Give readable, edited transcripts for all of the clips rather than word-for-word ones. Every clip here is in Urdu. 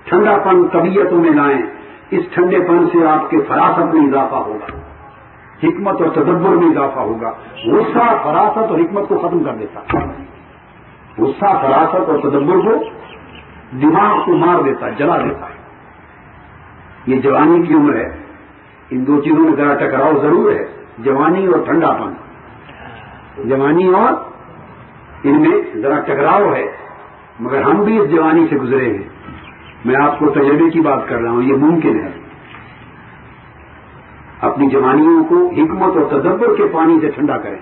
ٹھنڈا پن طبیعتوں میں لائیں. اس ٹھنڈے پن سے آپ کے فراست میں اضافہ ہوگا, حکمت اور تدبر میں اضافہ ہوگا. غصہ فراست اور حکمت کو ختم کر دیتا ہے. غصہ فراست اور تدبر کو دماغ کو مار دیتا ہے, جلا دیتا ہے. یہ جوانی کی عمر ہے, ان دو چیزوں میں ذرا ٹکراؤ ضرور ہے, جوانی اور ٹھنڈا پن. جوانی اور ان میں ذرا ٹکراؤ ہے, مگر ہم بھی اس جوانی سے گزرے ہیں. میں آپ کو تجربے کی بات کر رہا ہوں, یہ ممکن ہے. اپنی جوانیوں کو حکمت اور تدبر کے پانی سے ٹھنڈا کریں.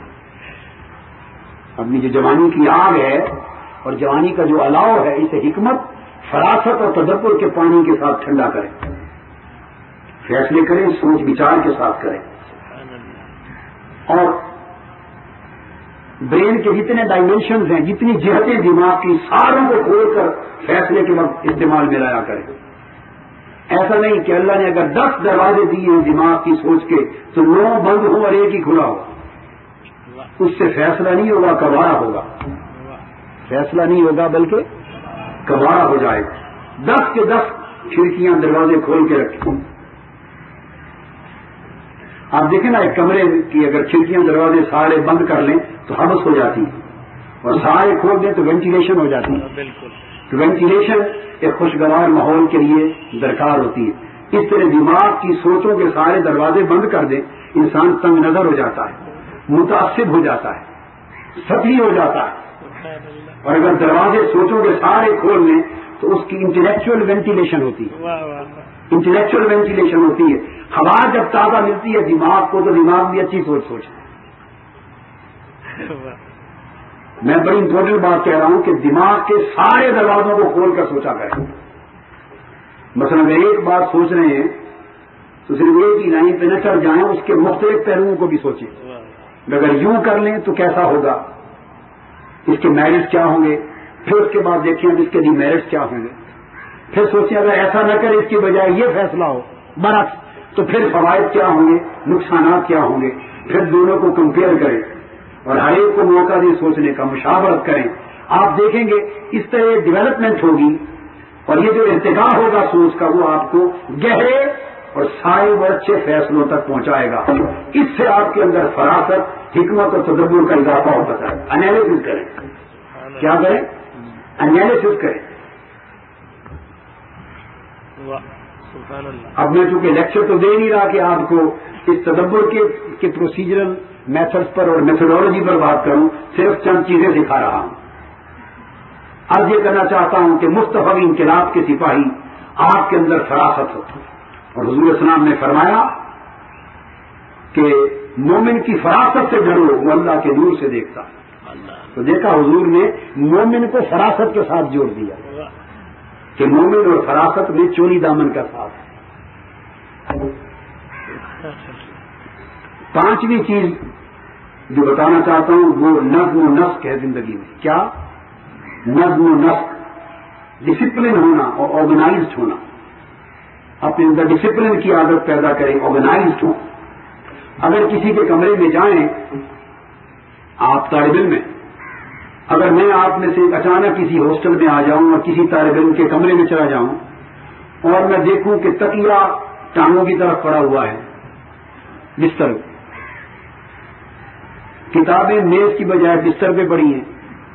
اپنی جو جوانی کی آگ ہے اور جوانی کا جو الاؤ ہے, اسے حکمت, فراست اور تدبر کے پانی کے ساتھ ٹھنڈا کریں. فیصلے کریں, سوچ بچار کے ساتھ کریں. اور برین کے جتنے ڈائمینشنز ہیں, جتنی جہتیں دماغ کی, ساروں کو کھول کر فیصلے کے وقت استعمال میں لایا کریں. ایسا نہیں کہ اللہ نے اگر 10 دروازے دیے ہیں دماغ کی سوچ کے تو 9 بند ہوں اور ایک ہی کھلا ہو. اس سے فیصلہ نہیں ہوگا, کباڑا ہوگا. فیصلہ نہیں ہوگا بلکہ کباڑا ہو جائے گا. 10 کے 10 کھڑکیاں دروازے کھول کے رکھیں. آپ دیکھیں نا, ایک کمرے کی اگر کھڑکیاں دروازے سارے بند کر لیں تو حبس ہو جاتی ہے, اور سارے کھول دیں تو وینٹیلیشن ہو جاتی ہے. بالکل. تو وینٹیلیشن ایک خوشگوار ماحول کے لیے درکار ہوتی ہے. اس طرح دماغ کی سوچوں کے سارے دروازے بند کر دیں, انسان تنگ نظر ہو جاتا ہے, متعصب ہو جاتا ہے, سطحی ہو جاتا ہے. اور اگر دروازے سوچوں کے سارے کھول لیں تو اس کی انٹلیکچوئل وینٹیلیشن ہوتی ہے. انٹلیکچوئل وینٹیلیشن ہوتی ہے. ہوا جب تازہ ملتی ہے دماغ کو تو دماغ بھی اچھی سوچ سوچتا ہے. میں بڑی امپورٹنٹ بات کہہ رہا ہوں کہ دماغ کے سارے دروازوں کو کھول کر سوچا کریں. مثلا اگر ایک بات سوچ رہے ہیں تو صرف ایک ہی لائن پہ نہ چڑھ جائیں, اس کے مختلف پہلوؤں کو بھی سوچیں. اگر یوں کر لیں تو کیسا ہوگا, اس کے میرٹس کیا ہوں گے, پھر اس کے بعد دیکھیں اب اس کے ڈی میرٹس کیا ہوں گے, پھر سوچیں اگر ایسا نہ کرے اس کی بجائے یہ فیصلہ ہو برعکس تو پھر فوائد کیا ہوں گے, نقصانات کیا ہوں گے. پھر دونوں کو کمپیئر کریں اور ہر ایک کو موقع دیں سوچنے کا, مشاورت کریں. آپ دیکھیں گے اس طرح ڈیولپمنٹ ہوگی, اور یہ جو ارتقا ہوگا سوچ کا وہ آپ کو گہرے اور سائے اور اچھے فیصلوں تک پہنچائے گا. اس سے آپ کے اندر فراست, حکمت اور تدبر کا اضافہ ہوتا ہے. انالیسس کریں. کیا کریں؟ انالیسس کریں. اب میں چونکہ لیکچر تو دے نہیں رہا کہ آپ کو اس تدبر کے پروسیجرل میتھڈز پر اور میتھڈولوجی پر بات کروں, صرف چند چیزیں سکھا رہا ہوں. اب یہ کہنا چاہتا ہوں کہ مستفی انقلاب کے سپاہی آپ کے اندر فراست ہو. اور حضور السلام نے فرمایا کہ مومن کی فراست سے ڈرو, وہ اللہ کے نور سے دیکھتا. تو دیکھا حضور نے مومن کو فراست کے ساتھ جوڑ دیا کہ مومن اور فراست میں چوری دامن کا ساتھ ہے. 5ویں چیز جو بتانا چاہتا ہوں وہ نظم و نسق ہے زندگی میں. کیا؟ نظم و نسق, ڈسپلن ہونا اور آرگنائزڈ ہونا. اپنے اندر ڈسپلن کی عادت پیدا کریں, آرگنائزڈ ہوں. اگر کسی کے کمرے میں جائیں, آپ طالب علم میں, اگر میں آپ میں سے اچانک کسی ہاسٹل میں آ جاؤں اور کسی طالب علم کے کمرے میں چلا جاؤں اور میں دیکھوں کہ تکیہ ٹانگوں کی طرف پڑا ہوا ہے, بستر, کتابیں میز کی بجائے بستر پہ پڑی ہیں,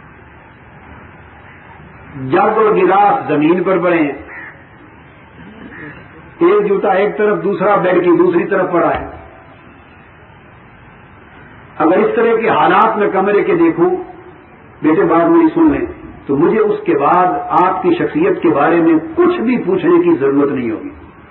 جگ اور گلاس زمین پر پڑے ہیں, ایک جوتا ایک طرف دوسرا بیڈ کی دوسری طرف پڑا ہے. اگر اس طرح کے حالات میں کمرے کے دیکھوں, بیٹے بات میری سن لیں, تو مجھے اس کے بعد آپ کی شخصیت کے بارے میں کچھ بھی پوچھنے کی ضرورت نہیں ہوگی.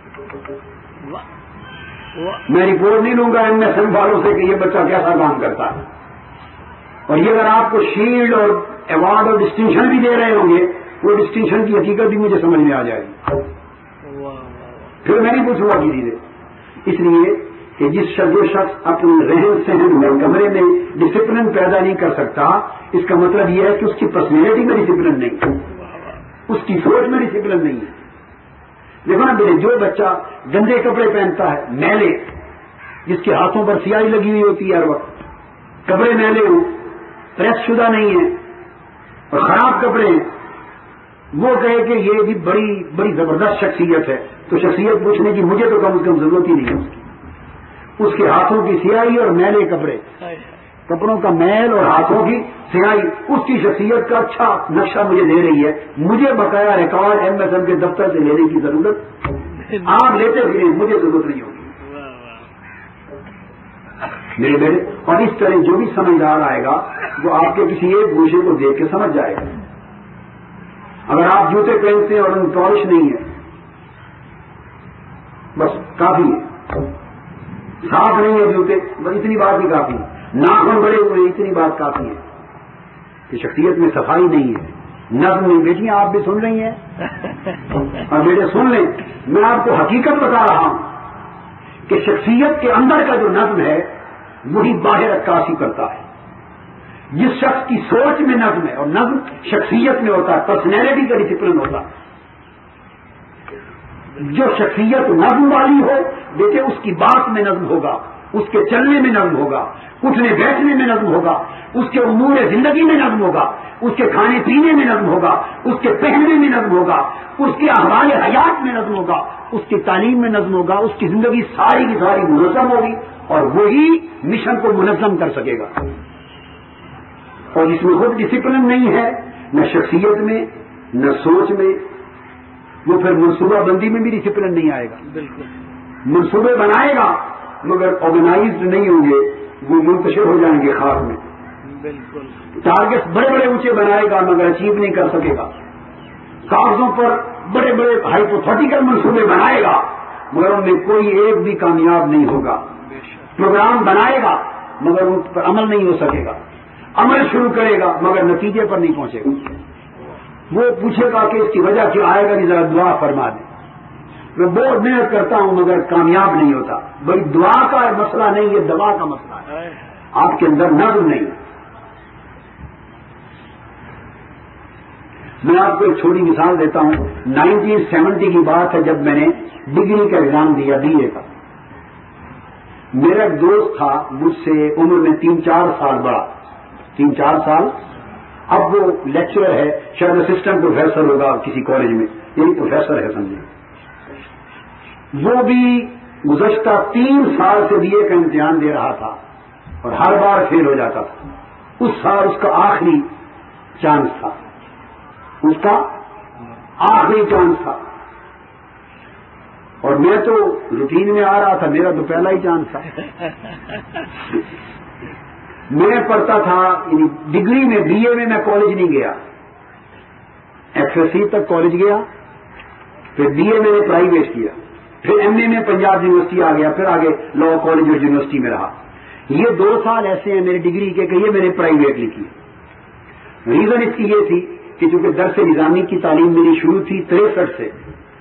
میں رپورٹ نہیں لوں گا ان میں سن والوں سے کہ یہ بچہ کیسا کام کرتا ہے. اور یہ اگر آپ کو شیلڈ اور ایوارڈ اور ڈسٹنکشن بھی دے رہے ہوں گے, وہ ڈسٹنکشن کی حقیقت بھی مجھے سمجھ میں آ جائے گی. پھر میں نہیں پوچھوں گا کسی سے. اس لیے کہ جو شخص اپنے رہن سہن میں کمرے میں ڈسپلن پیدا نہیں کر سکتا, اس کا مطلب یہ ہے کہ اس کی پرسنالٹی میں ڈسپلن نہیں ہے, اس کی سوچ میں ڈسپلن نہیں ہے. دیکھو نا میرے, جو بچہ گندے کپڑے پہنتا ہے, میلے, جس کے ہاتھوں پر سیاہی لگی ہوئی ہوتی ہے ہر وقت, کپڑے میلے ہوں, پریس شدہ نہیں ہے اور خراب کپڑے ہیں, وہ کہے کہ یہ بھی بڑی بڑی زبردست شخصیت ہے، تو شخصیت پوچھنے کی مجھے تو کم از کم ضرورت ہی نہیں ہے اس کے ہاتھوں کی سیاہی اور میلے کپڑے، کپڑوں کا میل اور ہاتھوں کی سیاہی اس کی شخصیت کا اچھا نقشہ مجھے دے رہی ہے. مجھے بقایا ریکارڈ MSN کے دفتر سے لینے کی ضرورت آپ لیتے پھریں، مجھے ضرورت نہیں ہوگی میرے بیٹے. اور اس طرح جو بھی سمجھدار آئے گا وہ آپ کے کسی ایک گوشے کو دیکھ کے سمجھ جائے گا. اگر آپ جوتے پہنتے ہیں اور ان پالش نہیں ہے بس کافی ہے، صاف نہیں ہے جوتے بس اتنی بات بھی کافی ہے، ناخن بڑے ہوئے اتنی بات کافی ہے کہ شخصیت میں صفائی نہیں ہے، نظم نہیں. بیٹیاں آپ بھی سن رہی ہیں اور بیٹے سن لیں، میں آپ کو حقیقت بتا رہا ہوں کہ شخصیت کے اندر کا جو نظم ہے وہی باہر عکاسی کرتا ہے. جس شخص کی سوچ میں نظم ہے، اور نظم شخصیت میں ہوتا ہے، پرسنالٹی کا ڈسپلن ہوتا ہے. جو شخصیت نظم والی ہو دیکھیں اس کی بات میں نظم ہوگا، اس کے چلنے میں نظم ہوگا، اٹھنے بیٹھنے میں نظم ہوگا، اس کے امور زندگی میں نظم ہوگا، اس کے کھانے پینے میں نظم ہوگا، اس کے پہننے میں نظم ہوگا، اس کے احوال حیات میں نظم ہوگا، اس کی تعلیم میں نظم ہوگا، اس کی زندگی ساری کی ساری منظم ہوگی اور وہی مشن کو منظم کر سکے گا. اور اس میں خود ڈسپلن نہیں ہے، نہ شخصیت میں نہ سوچ میں، وہ پھر منصوبہ بندی میں بھی ڈسپلن نہیں آئے گا. بالکل منصوبے بنائے گا مگر آرگنائزڈ نہیں ہوں گے، وہ منتشر ہو جائیں گے خاک میں. بالکل ٹارگیٹ بڑے بڑے اونچے بنائے گا مگر اچیو نہیں کر سکے گا. کاغذوں پر بڑے بڑے ہائپوتھیٹیکل منصوبے بنائے گا مگر ان میں کوئی ایک بھی کامیاب نہیں ہوگا. پروگرام بنائے گا مگر ان پر عمل نہیں ہو سکے گا. عمل شروع کرے گا مگر نتیجے پر نہیں پہنچے گا. وہ پوچھے گا کہ اس کی وجہ کیا آئے گا، نہیں ذرا دعا فرما دیں. میں بہت محنت کرتا ہوں مگر کامیاب نہیں ہوتا. بھائی دعا کا مسئلہ نہیں، یہ دوا کا مسئلہ ہے. آپ کے اندر نظم نہیں. میں آپ کو ایک چھوٹی مثال دیتا ہوں. 1970 کی بات ہے جب میں نے ڈگری کا ایگزام دیا BA کا. میرا ایک دوست تھا مجھ سے عمر میں 3-4 سال بڑا، 3-4 سال. اب وہ لیکچرر ہے، شاید اسسٹنٹ پروفیسر ہوگا کسی کالج میں، یعنی پروفیسر ہے سمجھے. وہ بھی گزشتہ 3 سال سے BA کا امتحان دے رہا تھا اور ہر بار فیل ہو جاتا تھا. اس سال اس کا آخری چانس تھا، اس کا آخری چانس تھا. اور میں تو روٹین میں آ رہا تھا، میرا تو پہلا ہی چانس تھا. میں پڑھتا تھا یعنی ڈگری میں BA میں کالج نہیں گیا، FSC تک کالج گیا، پھر BA میں نے پرائیویٹ کیا، پھر MA میں پنجاب یونیورسٹی آ گیا، پھر آگے لا کالج اور یونیورسٹی میں رہا. یہ 2 سال ایسے ہیں میری ڈگری کے کہ یہ میں نے پرائیویٹ لکھی. ریزن اس کی یہ تھی کہ چونکہ درس نظامی کی تعلیم میری شروع تھی 63 سے،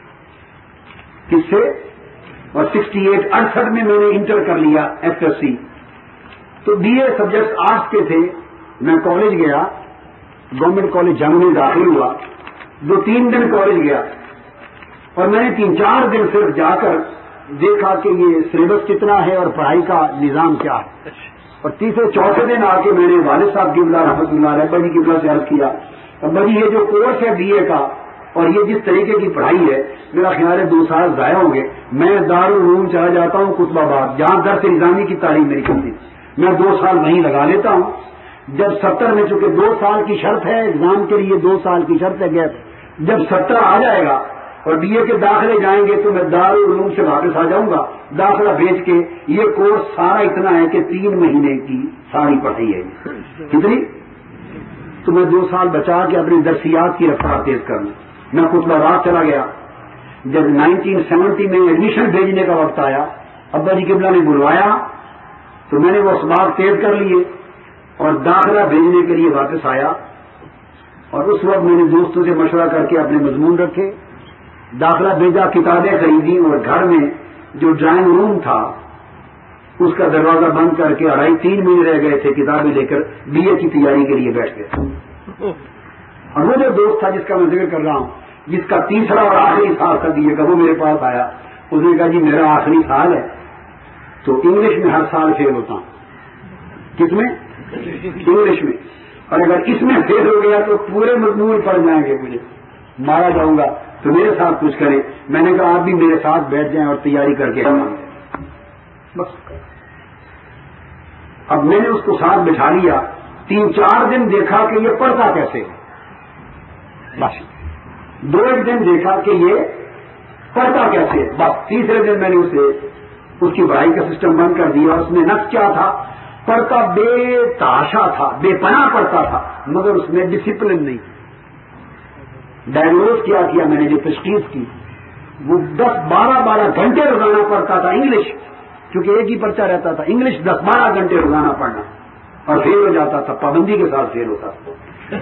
کس سے، اور 68 میں نے انٹر کر لیا FSC. تو BA سبجیکٹ آرٹس کے تھے. میں کالج گیا، گورنمنٹ کالج جنگ میں داخل ہوا. 2-3 دن کالج گیا اور میں نے 3-4 دن صرف جا کر دیکھا کہ یہ سلیبس کتنا ہے اور پڑھائی کا نظام کیا ہے. اور 3-4 دن آ کے میں نے والد صاحب کی بلا رحمۃ اللہ ابا جی کی بلا سے عرض کیا، ابا جی یہ جو کورس ہے BA کا اور یہ جس طریقے کی پڑھائی ہے میرا خیال ہے 2 سال ضائع ہوں گے. میں دارالعلوم چلا جاتا ہوں قطب آباد جہاں درس نظامی کی تعلیم میری چلتی، میں 2 سال وہیں لگا لیتا ہوں. جب 70 میں چونکہ 2 سال کی شرط ہے ایگزام کے لیے، 2 سال کی شرط ہے گیپ، جب 70 آ جائے گا اور BA کے داخلے جائیں گے تو میں دارالعلوم سے واپس آ جاؤں گا داخلہ بھیج کے. یہ کورس سارا اتنا ہے کہ 3 مہینے کی ساری پڑھائی ہے. کتنی؟ تو میں 2 سال بچا کے اپنی درسیات کی رفتار تیز کر لوں. میں قطب آباد چلا گیا. جب 1970 میں ایڈمیشن بھیجنے کا وقت آیا، ابا جی قبلہ نے بلوایا تو میں نے وہ اسباق تیز کر لیے اور داخلہ بھیجنے کے لیے واپس آیا. اور اس وقت میں نے دوستوں سے مشورہ کر کے اپنے مضمون رکھے، داخلہ بھیجا، کتابیں خریدی اور گھر میں جو ڈرائنگ روم تھا اس کا دروازہ بند کر کے 2.5-3 مہینے رہ گئے تھے کتابیں لے کر BA کی تیاری کے لیے بیٹھ گئے. اور وہ جو دوست تھا جس کا میں ذکر کر رہا ہوں، جس کا 3را اور آخری سال تھا BA کا، وہ میرے پاس آیا. اس نے کہا جی میرا آخری سال ہے تو انگلش میں ہر سال فیل ہوتا ہوں. کس میں؟ انگلش میں. اور اگر اس میں فیل ہو گیا تو پورے مضمون پڑھ جائیں گے مجھے. مارا جاؤں گا تو میرے ساتھ کچھ کریں. میں نے کہا آپ بھی میرے ساتھ بیٹھ جائیں اور تیاری کر کے بس. اب میں نے اس کو ساتھ بٹھا لیا. 3-4 دن دیکھا کہ یہ پڑھتا کیسے ہے بس. 2 دن دیکھا کہ یہ پڑھتا کیسے بس. تیسرے دن میں نے اس کی پڑھائی کا سسٹم بند کر دیا. اس میں نقص کیا تھا؟ پڑھتا بے تحاشا تھا, بے پناہ پڑھتا تھا, مگر اس میں ڈسپلن نہیں. ڈائگنوز کیا میں نے جو تشخیص کی, وہ 10-12 گھنٹے روزانہ پڑھتا تھا انگلش, کیونکہ ایک ہی پرچہ رہتا تھا. انگلش 10-12 گھنٹے روزانہ پڑھنا, اور فیل ہو جاتا تھا, پابندی کے ساتھ فیل ہوتا تھا.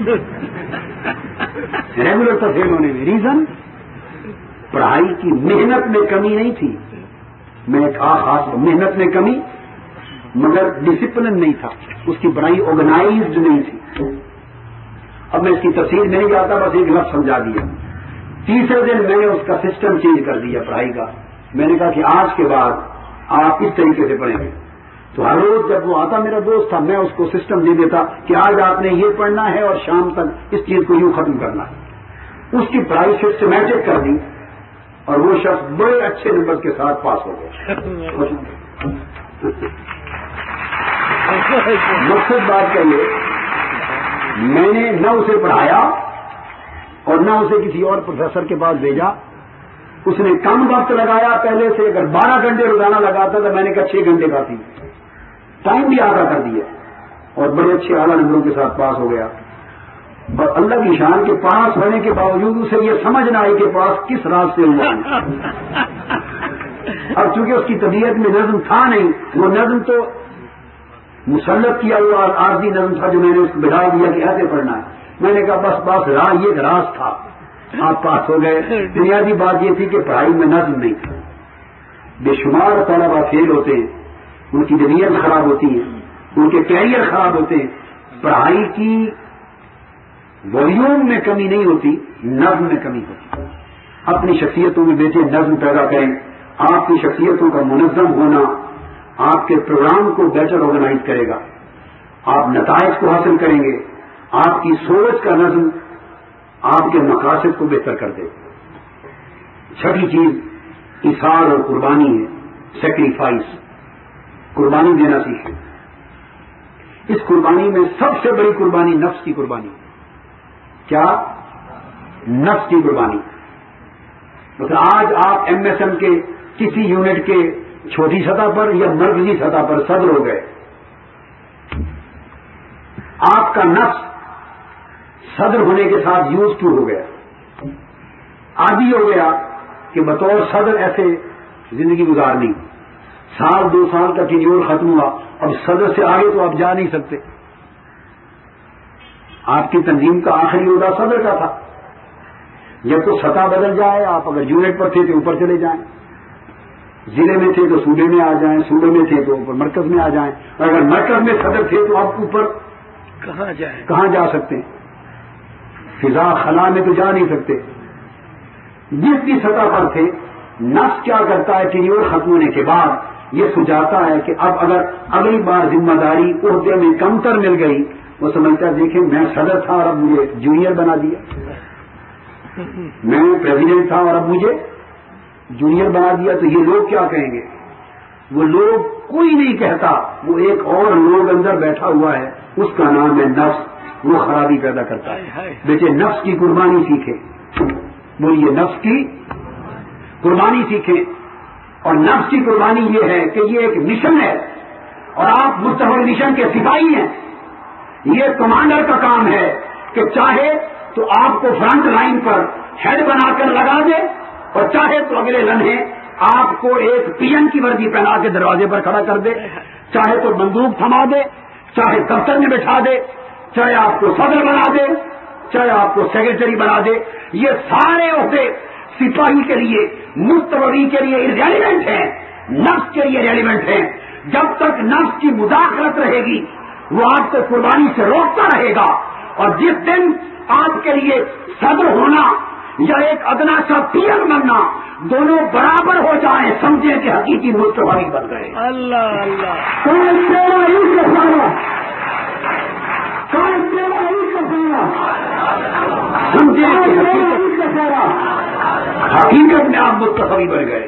ریگولر تھا فیل ہونے میں. ریزن پڑھائی کی محنت میں کمی نہیں تھی, میں نے کہا خاص محنت میں کمی, مگر ڈسپلن نہیں تھا. اس کی پڑھائی آرگنائزڈ نہیں تھی. اب میں اس کی تفصیل میں نہیں جاتا, بس ایک لفظ سمجھا دیا. تیسرے دن میں نے اس کا سسٹم چینج کر دیا پڑھائی کا. میں نے کہا کہ آج کے بعد آپ اس طریقے سے پڑھیں گے. تو ہر روز جب وہ آتا, میرا دوست تھا, میں اس کو سسٹم دے دیتا کہ آج آپ نے یہ پڑھنا ہے اور شام تک اس چیز کو یوں ختم کرنا ہے. اس کی پڑھائی سسٹمیٹک کر دی, اور وہ شخص بڑے اچھے نمبر کے ساتھ پاس ہو گئے. مقصد بات کا یہ, میں نے نہ اسے پڑھایا اور نہ اسے کسی اور پروفیسر کے پاس بھیجا. اس نے کم وقت لگایا پہلے سے. اگر 12 گھنٹے روزانہ لگاتا تو میں نے کہا 6 گھنٹے کافی. ٹائم بھی آگاہ کر دیا, اور بڑے اچھے اعلیٰ نمبروں کے ساتھ پاس ہو گیا. اور اللہ کی شان کے پاس ہونے کے باوجود اسے یہ سمجھ نہ آئی کہ پاس کس راز سے ہوا. اب چونکہ اس کی طبیعت میں نظم تھا نہیں, وہ نظم تو مسلط کیا ہوا عارضی نظم تھا جو میں نے اس کو بٹھا دیا کہ ایسے پڑھنا ہے. میں نے کہا بس یہ راز تھا, آپ پاس ہو گئے. بنیادی بات یہ تھی کہ پڑھائی میں نظم نہیں تھی. بے شمار طلبہ فیل ہوتے ہیں, ان کی طبیعت خراب ہوتی ہے, ان کے کیریئر خراب ہوتے ہیں. پڑھائی کی والیوم میں کمی نہیں ہوتی, نظم میں کمی ہوتی. اپنی شخصیتوں میں بیٹے نظم پیدا کریں. آپ کی شخصیتوں کا منظم ہونا آپ کے پروگرام کو بیٹر آرگنائز کرے گا. آپ نتائج کو حاصل کریں گے. آپ کی سوچ کا نظم آپ کے مقاصد کو بہتر کر دے. چھٹی چیز اثار اور قربانی ہے, سیکریفائس. قربانی دینا سیکھیں. اس قربانی میں سب سے بڑی قربانی نفس کی قربانی. کیا؟ نفس کی قربانی. مثلا آج آپ MSM کے کسی یونٹ کے چھوٹی سطح پر یا مرکزی سطح پر صدر ہو گئے. آپ کا نفس صدر ہونے کے ساتھ یوز ٹو ہو گیا, عادی ہو گیا کہ بطور صدر ایسے زندگی گزارنی. 1-2 سال کا ٹینیور ختم ہوا, اب صدر سے آگے تو آپ جا نہیں سکتے. آپ کی تنظیم کا آخری عہدہ صدر کا تھا. جب تو سطح بدل جائے, آپ اگر یونٹ پر تھے تو اوپر چلے جائیں, ضلع میں تھے تو صوبے میں آ جائیں, صوبے میں تھے تو اوپر مرکز میں آ جائیں, اور اگر مرکز میں صدر تھے تو آپ اوپر کہاں جا سکتے ہیں؟ فضا خلا میں تو جا نہیں سکتے. جس بھی سطح پر تھے, نفس کیا کرتا ہے ٹینیور ختم ہونے کے بعد یہ سجاتا ہے کہ اب اگر اگلی بار ذمہ داری عہدے میں کمتر مل گئی, وہ سمجھتا ہے دیکھیں میں صدر تھا اور اب مجھے جونیئر بنا دیا, میں پریزیڈنٹ تھا اور اب مجھے جونیئر بنا دیا. تو یہ لوگ کیا کہیں گے؟ وہ لوگ کوئی نہیں کہتا, وہ ایک اور لوگ اندر بیٹھا ہوا ہے, اس کا نام ہے نفس. وہ خرابی پیدا کرتا ہے. بیٹے نفس کی قربانی سیکھیں. بولیے نفس کی قربانی سیکھیں. اور نفس کی قربانی یہ ہے کہ یہ ایک مشن ہے, اور آپ مستقبل مشن کے سپاہی ہیں. یہ کمانڈر کا کام ہے کہ چاہے تو آپ کو فرنٹ لائن پر ہیڈ بنا کر لگا دے, اور چاہے تو اگلے لمحے آپ کو ایک PM کی وردی پہنا کے دروازے پر کھڑا کر دے. چاہے تو بندوق تھما دے, چاہے دفتر میں بٹھا دے, چاہے آپ کو صدر بنا دے, چاہے آپ کو سیکرٹری بنا دے. یہ سارے عہدے سپاہی کے لیے, مستوی کے لیے ریلیونٹ ہیں, نفس کے لیے ریلیونٹ ہیں. جب تک نفس کی مداخلت رہے گی وہ آپ کو قربانی سے روکتا رہے گا. اور جس دن آپ کے لیے صدر ہونا یا ایک ادنا سا PM بننا دونوں برابر ہو جائیں, سمجھیں کہ حقیقی مستوی بن گئے. اللہ اللہ سمجھے حقیقت میں آپ متفقی بن گئے.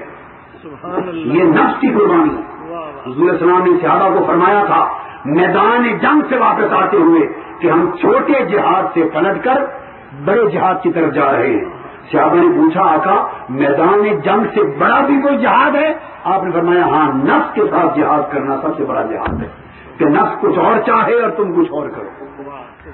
یہ نفس کی قربانی. حضور السلام نے صحابہ کو فرمایا تھا میدان جنگ سے واپس آتے ہوئے کہ ہم چھوٹے جہاد سے پلٹ کر بڑے جہاد کی طرف جا رہے ہیں. صحابہ نے پوچھا آقا میدان جنگ سے بڑا بھی کوئی جہاد ہے؟ آپ نے فرمایا ہاں نفس کے ساتھ جہاد کرنا سب سے بڑا جہاد ہے کہ نفس کچھ اور چاہے اور تم کچھ اور کرو.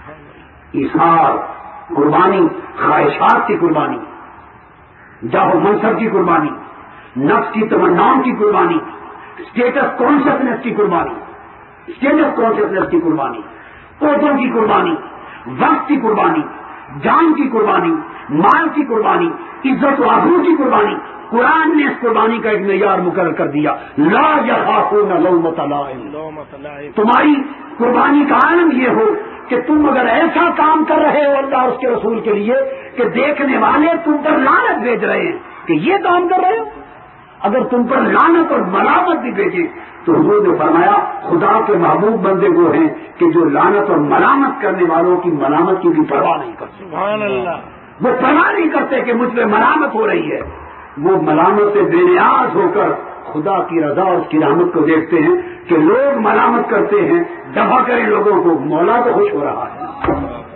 اظہار قربانی, خواہشات کی قربانی, جاہ و منصب کی قربانی, نفس کی تمناؤں کی قربانی, اسٹیٹس کانشیسنیس کی قربانی, اسٹیٹس کانشیسنیس کی قربانی, عہدوں کی قربانی, وقت کی قربانی, جان کی قربانی, مال کی قربانی, عزت و آبرو کی قربانی. قرآن نے اس قربانی کا ایک معیار مقرر کر دیا, لا یخافون لومۃ لائم. تمہاری قربانی کا عالم یہ ہو کہ تم اگر ایسا کام کر رہے ہو اللہ اور اس کے رسول کے لیے کہ دیکھنے والے تم پر لعنت بھیج رہے ہیں کہ یہ کام کر رہے ہو, اگر تم پر لعنت اور ملامت بھی بھیجے تو حضور نے فرمایا خدا کے محبوب بندے وہ ہیں کہ جو لعنت اور ملامت کرنے والوں کی ملامت کی بھی پرواہ نہیں کرتے. سبحان اللہ. وہ پرواہ نہیں کرتے کہ مجھ پہ ملامت ہو رہی ہے, وہ ملامت سے بے نیاز ہو کر خدا کی رضا اور اس کی رحمت کو دیکھتے ہیں کہ لوگ ملامت کرتے ہیں, دفع کریں لوگوں کو, مولا تو خوش ہو رہا ہے.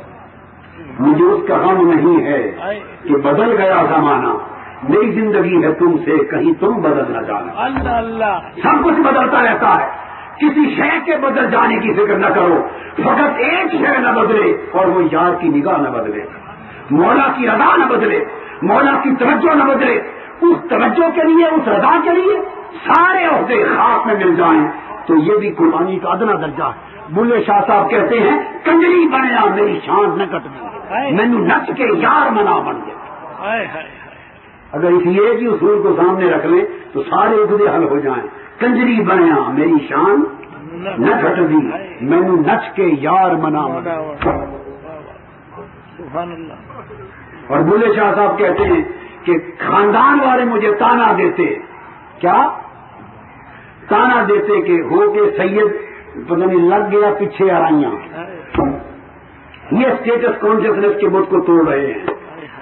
مجھے اس کا غم نہیں ہے کہ بدل گیا زمانہ, نئی زندگی ہے تم سے کہیں تم بدل نہ جانا. اللہ اللہ. سب کچھ بدلتا رہتا ہے, کسی شے کے بدل جانے کی فکر نہ کرو, فقط ایک شے نہ بدلے اور وہ یار کی نگاہ نہ بدلے, مولا کی رضا نہ بدلے, مولا کی توجہ نہ بدلے. اس توجہ کے لیے, اس رضا کے لیے سارے عہدے خاک میں مل جائیں تو یہ بھی قربانی کا ادنا درجہ ہے. بلے شاہ صاحب کہتے ہیں کنجری بنیا میری شان نہ کٹ گئی, مینو نچ کے یار منا بن گیا. اگر اس ایک ہی اصول کو سامنے رکھ لیں تو سارے عہدے حل ہو جائیں. کنجری بنیا میری شان نہ کٹ دی, مینو نچ کے یار منا بن. اور بلے شاہ صاحب کہتے ہیں کہ خاندان والے مجھے تانا دیتے, کیا تانا دیتے کہ ہو کے سید پتہ نہیں لگ گیا پیچھے آرائیاں. یہ اسٹیٹس کانشیسنیس کے بت کو توڑ رہے ہیں.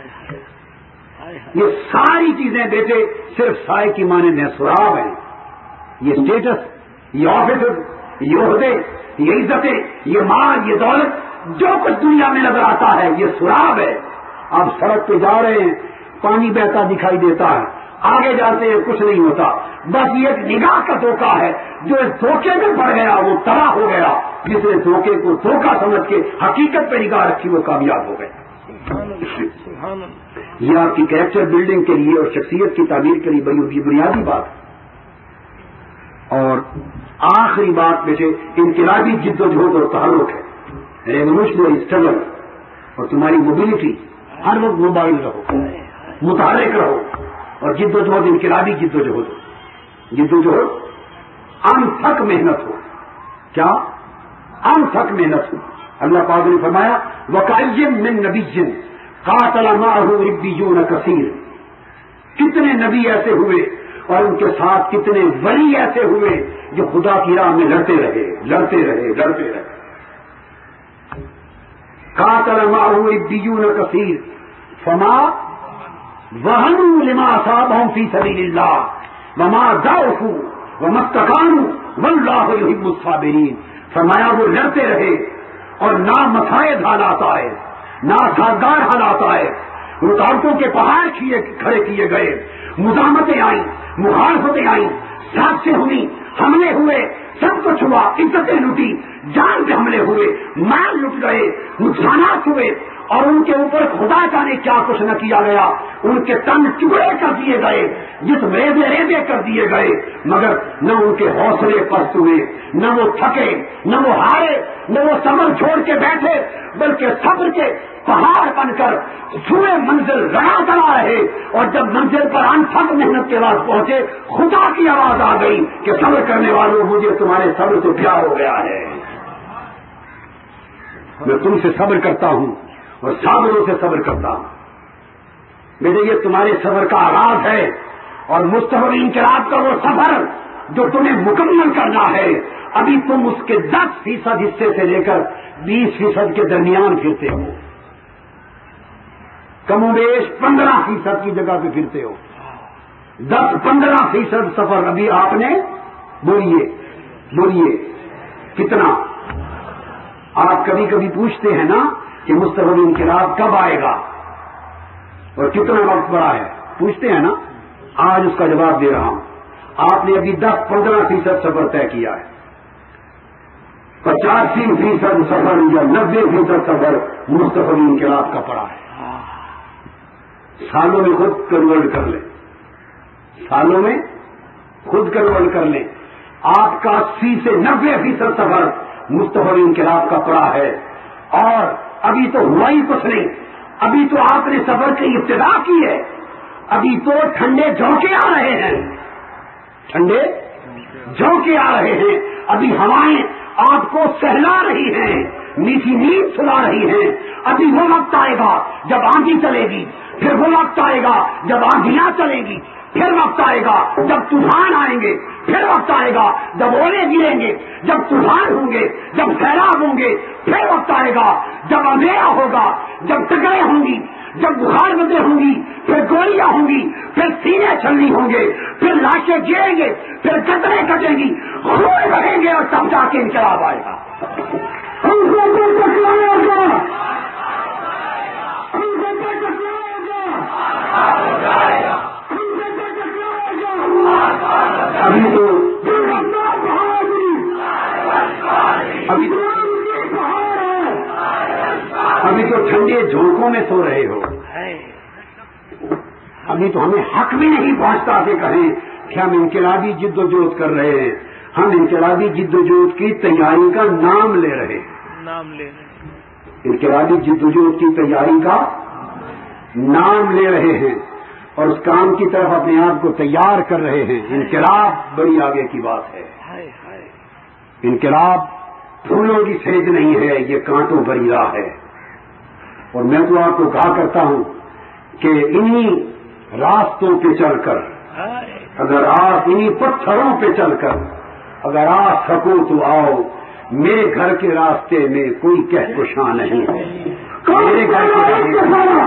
یہ ساری چیزیں بیٹے صرف سائے کی مانند ہیں, سراب ہیں. یہ اسٹیٹس, یہ آفیسز, یہ عہدے, یہ عزتیں, یہ مال, یہ دولت, جو کچھ دنیا میں نظر آتا ہے یہ سراب ہے. آپ سڑک پہ جا رہے ہیں, پانی بہتا دکھائی دیتا ہے, آگے جاتے ہیں کچھ نہیں ہوتا, بس یہ ایک نگاہ کا دھوکہ ہے. جو اس دھوکے میں پڑ گیا وہ تباہ ہو گیا, جس نے دھوکے کو دھوکہ سمجھ کے حقیقت پہ نگاہ رکھی وہ کامیاب ہو گئے. یہ آپ کی کریکٹر بلڈنگ کے لیے اور شخصیت کی تعمیر کے لیے بڑی بنیادی بات ہے. اور آخری بات میں سے انقلابی جد و جہد اور تحرک ہے, ریولوشنری اسٹرگل. اور تمہاری موبلٹی, ہر وقت موبائل رہو, متحرک رہو, اور جد و جہد انقلابی جد و جہد ہو. جد و جہد انتھک محنت ہو. کیا انتھک محنت ہو. اللہ پاک نے فرمایا وَكَأَيٍّ مِّن نَبِيٍّ قَاتَلَ مَعَهُ رِبِّيُّونَ كَثِيرٌ. کتنے نبی ایسے ہوئے اور ان کے ساتھ کتنے ولی ایسے ہوئے جو خدا کی راہ میں لڑتے رہے. قاتل معه ربيون كثير فما وهنوا لما أصابهم في سبيل الله وما ضعفوا وما استكانوا والله يحب الصابرين. فرمایا وہ لڑتے رہے اور نہ مسائل حالات آئے, نہ سازگار حالات آئے, رکاوٹوں کے پہاڑ کھڑے کیے گئے, مزاحمتیں آئیں, مخالفتیں آئیں, حادثے ہوئی, حملے ہوئے, سب کچھ ہوا, عزتیں لوٹی, جان پہ حملے ہوئے, مال لٹ گئے, نقصانات ہوئے, اور ان کے اوپر خدا جانے کیا کچھ نہ کیا گیا. ان کے تن ٹکڑے کر دیے گئے, جسم ریزے کر دیے گئے, مگر نہ ان کے حوصلے پست ہوئے, نہ وہ تھکے, نہ وہ ہارے, نہ وہ صبر چھوڑ کے بیٹھے, بلکہ صبر کے پہاڑ بن کر سوئے منزل لڑا کرا رہے. اور جب منزل پر انتھک محنت کے بعد پہنچے, خدا کی آواز آ گئی کہ صبر کرنے والوں مجھے تمہارے صبر سے پیار ہو گیا ہے, میں تم سے صبر کرتا ہوں اور صابروں سے صبر کرتا ہوں. بیٹے یہ تمہارے صبر کا آغاز ہے, اور مستقبل انقلاب کا وہ سفر جو تمہیں مکمل کرنا ہے, ابھی تم اس کے 10% حصے سے لے کر 20% کے درمیان پھرتے ہو، کم و بیش 15% کی جگہ پہ پھرتے ہو۔ 10-15% سفر ابھی آپ نے، بولیے کتنا؟ آپ کبھی کبھی پوچھتے ہیں نا کہ مستقبل انقلاب کب آئے گا اور کتنا وقت پڑا ہے، پوچھتے ہیں نا، آج اس کا جواب دے رہا ہوں۔ آپ نے ابھی 10-15% سفر طے کیا ہے، 85% سفر یا 90% سفر مستقبل انقلاب کا پڑا ہے۔ سالوں میں خود کنورٹ کر لیں، سالوں میں خود کنورٹ کر لیں۔ آپ کا 80 سے 90% سفر مستقبل انقلاب کا پڑا ہے، اور ابھی تو ہوا ہی کچھ نہیں، ابھی تو آپ نے سفر کی ابتدا کی ہے، ابھی تو ٹھنڈے جھونکے آ رہے ہیں، ٹھنڈے جھونکے آ رہے ہیں، ابھی ہوائیں آپ کو سہلا رہی ہیں، میٹھی نیند سلا رہی ہیں۔ ابھی وہ وقت آئے گا جب آندھی چلے گی، پھر وہ وقت آئے گا جب آندھیاں چلیں گی، پھر وقت آئے گا جب طوفان آئیں گے، پھر وقت آئے گا جب اولے گریں گے، جب طوفان ہوں گے، جب سیلاب ہوں گے، پھر وقت آئے گا جب اندھیرا ہوگا، جب ٹکریں ہوں گی، جب بخار بندیں ہوں گی، پھر گولیاں ہوں گی، پھر سینے چھلنی ہوں گے، پھر لاشیں گریں گے، پھر قطریں کٹیں گی، خون بہیں گے، اور تب جا کے انقلاب آئے گا۔ ابھی تو ٹھنڈے جھونکوں میں سو رہے ہو، ابھی تو ہمیں حق بھی نہیں پہنچتا کہ کہیں کہ ہم انقلابی جد و جہد کر رہے ہیں، ہم انقلابی جد و جہد کی تیاری کا نام لے رہے ہیں، انقلابی جد و جہد کی تیاری کا نام لے رہے ہیں، اور اس کام کی طرف اپنے آپ کو تیار کر رہے ہیں۔ انقلاب بڑی آگے کی بات ہے، انقلاب پھولوں کی سیج نہیں ہے، یہ کانٹوں بھری راہ ہے۔ اور میں تو آپ کو کہا کرتا ہوں کہ انہی راستوں پہ چل کر، اگر آپ انہی پتھروں پہ چل کر اگر آ سکو تو آؤ، میرے گھر کے راستے میں کوئی کہکشاں نہیں ہے، میرے گھر کے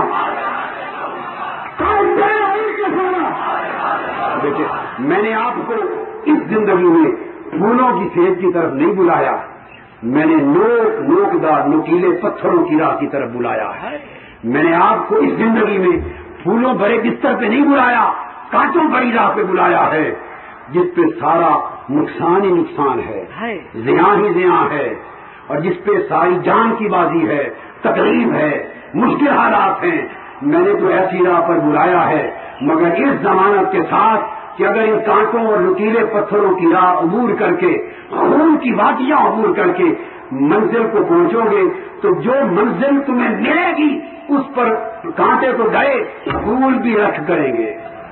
دیکھیے، میں نے آپ کو اس زندگی میں پھولوں کی سیج کی طرف نہیں بلایا، میں نے نوکدار نکیلے پتھروں کی راہ کی طرف بلایا ہے۔ میں نے آپ کو اس زندگی میں پھولوں بھرے بستر پہ نہیں بلایا، کانٹوں بھری راہ پہ بلایا ہے، جس پہ سارا نقصان ہی نقصان ہے، زیاں ہی زیاں ہے، اور جس پہ ساری جان کی بازی ہے، تکلیف ہے، مشکل حالات ہیں۔ میں نے تو ایسی راہ پر بلایا ہے، مگر اس ضمانت کے ساتھ کہ اگر ان کانٹوں اور نکیلے پتھروں کی راہ عبور کر کے، خون کی وادیاں عبور کر کے منزل کو پہنچو گے، تو جو منزل تمہیں ملے گی اس پر کانٹے تو گئے، پھول بھی رش کریں گے،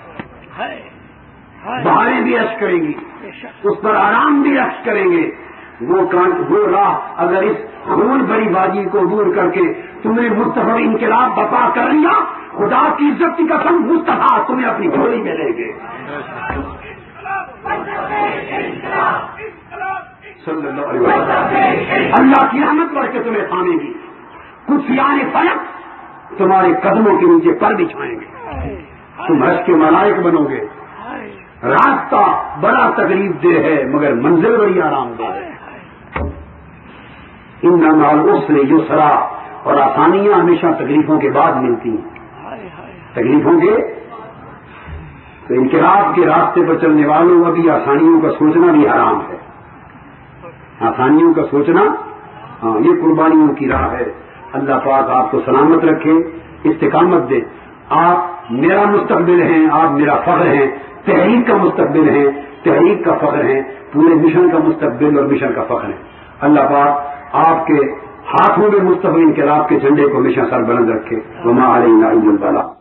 بہاریں بھی رش کریں گی، اس پر آرام بھی رش کریں گے۔ وہ راہ اگر اس خون بھری بازی کو عبور کر کے تم نے مستقبل انقلاب برپا کر لیا، خدا کی عزت کی قسم مصطفیٰ تمہیں اپنی جھولی میں لیں گے، صلی اللہ علیہ وسلم۔ اللہ کی رحمت بڑھ کے تمہیں تھامے گی، کفیان فلک تمہارے قدموں کے نیچے پر بچھائیں گے، تم حج کے ملائک بنو گے۔ راستہ بڑا تکلیف دہ ہے مگر منزل بڑی آرام دہ ہے۔ ان مع العسر یسرا، اور آسانیاں ہمیشہ تکلیفوں کے بعد ملتی ہیں، تکلیفوں کے۔ تو انقلاب کے راستے پر چلنے والوں ابھی آسانیوں کا سوچنا بھی حرام ہے، آسانیوں کا سوچنا، ہاں یہ قربانیوں کی راہ ہے۔ اللہ پاک آپ کو سلامت رکھے، استقامت دے۔ آپ میرا مستقبل ہیں، آپ میرا فخر ہیں، تحریک کا مستقبل ہیں، تحریک کا فخر ہیں، پورے مشن کا مستقبل اور مشن کا فخر ہے۔ اللہ پاک آپ کے ہاتھوں میں مستقبل انقلاب کے جھنڈے کو ہمیشہ سر بلند رکھے۔ وما علینا الا البلاغ۔